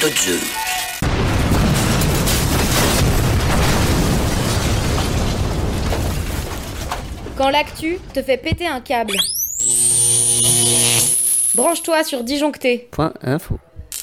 de Dieu. Quand l'actu te fait péter un câble. Branche-toi sur Disjoncté. .info.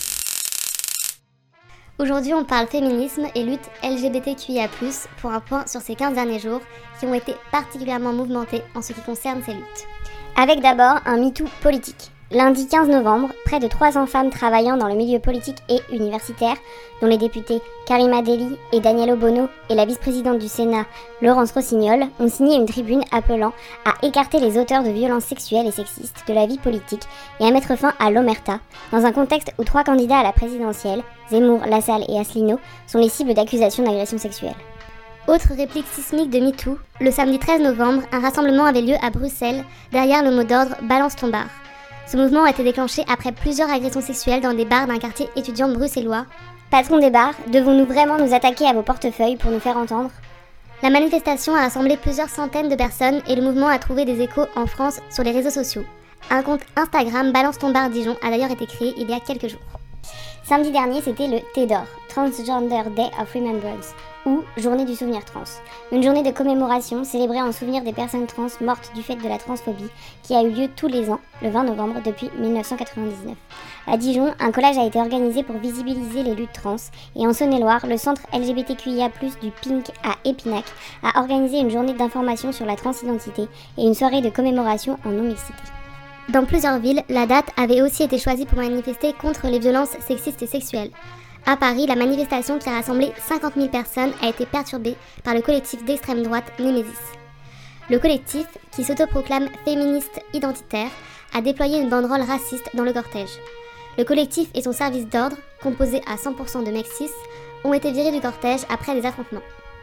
Aujourd'hui, on parle féminisme et lutte LGBTQIA+, pour un point sur ces 15 derniers jours qui ont été particulièrement mouvementés en ce qui concerne ces luttes. Avec d'abord un MeToo politique. Lundi 15 novembre, près de 300 femmes travaillant dans le milieu politique et universitaire, dont les députés Karima Delli et Daniel Obono et la vice-présidente du Sénat, Laurence Rossignol, ont signé une tribune appelant à écarter les auteurs de violences sexuelles et sexistes de la vie politique et à mettre fin à l'omerta, dans un contexte où 3 candidats à la présidentielle, Zemmour, Lassalle et Asselineau, sont les cibles d'accusations d'agression sexuelle. Autre réplique sismique de MeToo, le samedi 13 novembre, un rassemblement avait lieu à Bruxelles, derrière le mot d'ordre « Balance ton bar ». Ce mouvement a été déclenché après plusieurs agressions sexuelles dans des bars d'un quartier étudiant bruxellois. Patron des bars, devons-nous vraiment nous attaquer à vos portefeuilles pour nous faire entendre ? La manifestation a rassemblé plusieurs centaines de personnes et le mouvement a trouvé des échos en France sur les réseaux sociaux. Un compte Instagram Balance ton bar Dijon a d'ailleurs été créé il y a quelques jours. Samedi dernier, c'était le TDOR, Transgender Day of Remembrance, ou Journée du souvenir trans. Une journée de commémoration célébrée en souvenir des personnes trans mortes du fait de la transphobie qui a eu lieu tous les ans, le 20 novembre, depuis 1999. À Dijon, un collage a été organisé pour visibiliser les luttes trans et en Saône-et-Loire, le centre LGBTQIA+, du Pink à Épinac a organisé une journée d'information sur la transidentité et une soirée de commémoration en non-mixité. Dans plusieurs villes, la date avait aussi été choisie pour manifester contre les violences sexistes et sexuelles. À Paris, la manifestation qui a rassemblé 50 000 personnes a été perturbée par le collectif d'extrême droite Némésis. Le collectif, qui s'autoproclame féministe identitaire, a déployé une banderole raciste dans le cortège. Le collectif et son service d'ordre, composé à 100% de mecs cis, ont été virés du cortège après des affrontements.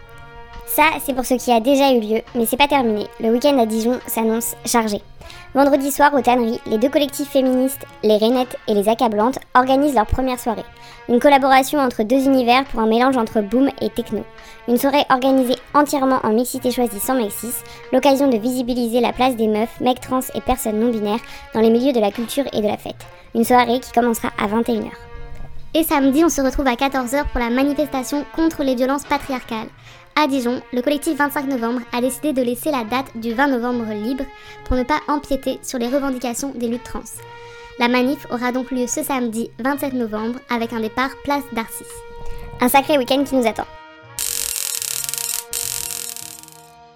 Ça, c'est pour ce qui a déjà eu lieu, mais c'est pas terminé. Le week-end à Dijon s'annonce chargé. Vendredi soir, aux tanneries, les 2 collectifs féministes, les Rainettes et les Accablantes, organisent leur première soirée. Une collaboration entre 2 univers pour un mélange entre boom et techno. Une soirée organisée entièrement en mixité choisie sans mecs cis, l'occasion de visibiliser la place des meufs, mecs trans et personnes non-binaires dans les milieux de la culture et de la fête. Une soirée qui commencera à 21h. Et samedi, on se retrouve à 14h pour la manifestation contre les violences patriarcales. À Dijon, le collectif 25 novembre a décidé de laisser la date du 20 novembre libre pour ne pas empiéter sur les revendications des luttes trans. La manif aura donc lieu ce samedi 27 novembre avec un départ place d'Arcis. Un sacré week-end qui nous attend.